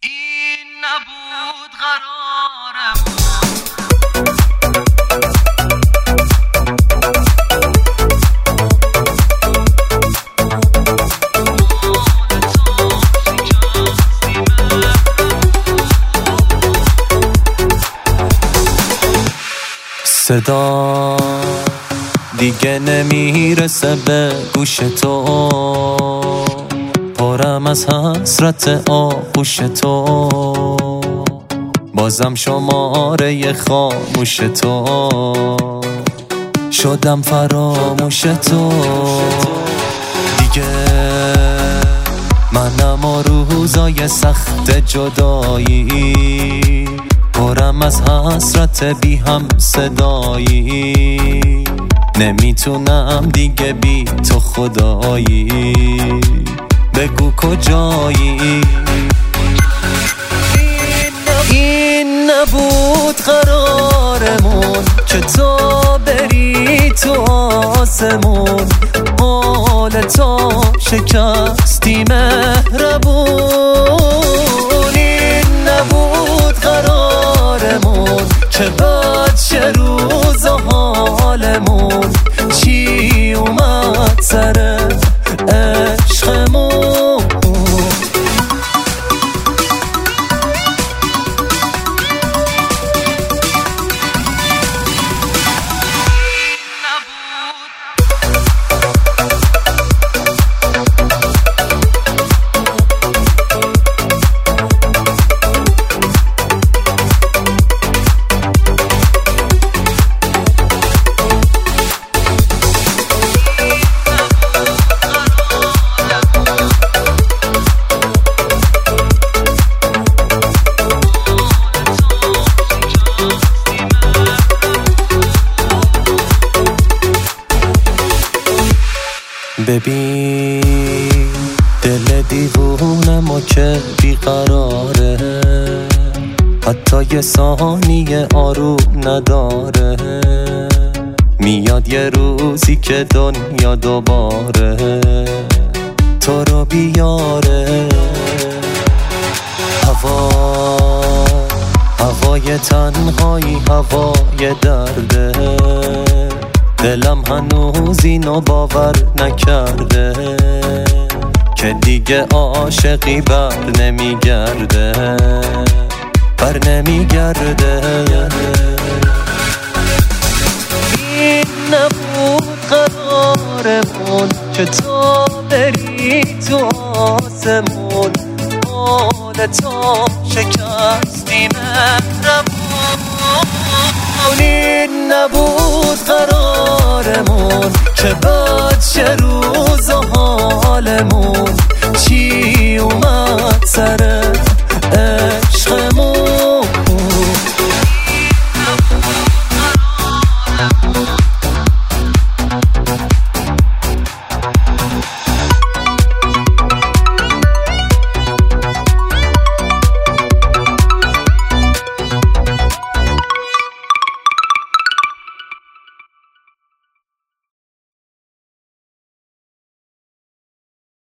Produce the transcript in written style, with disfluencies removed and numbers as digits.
این نبود قرارم. صدا دیگه نمیرسه به گوش تو، پرم از حسرت آغوش تو، بازم شماره خاموش تو، شدم فراموش تو. دیگه منم و روزای سخت جدایی، پرم از حسرت بی هم صدایی، نمیتونم دیگه بی تو خدایی، بگو کجایی. این نبود قرارمون که تو بری تو آسمون، حال تو شکستی مهربون. این نبود قرارمون که بد شه روز و حالمون، چی اومد سر عشقمون. ببین دل دیوونمو که بیقراره، حتی یه ثانیه آروم نداره، میاد یه روزی که دنیا دوباره تو رو بیاره. هوای تنهایی، هوای درده، دلم هنوز اینو باور نکرده که دیگه عاشقی بر نمیگرده. این نبود قرارمون که تو بری تو آسمون، حال تو شکستی مهربون. این نبود قرارمون که بد شه روز و حالمون،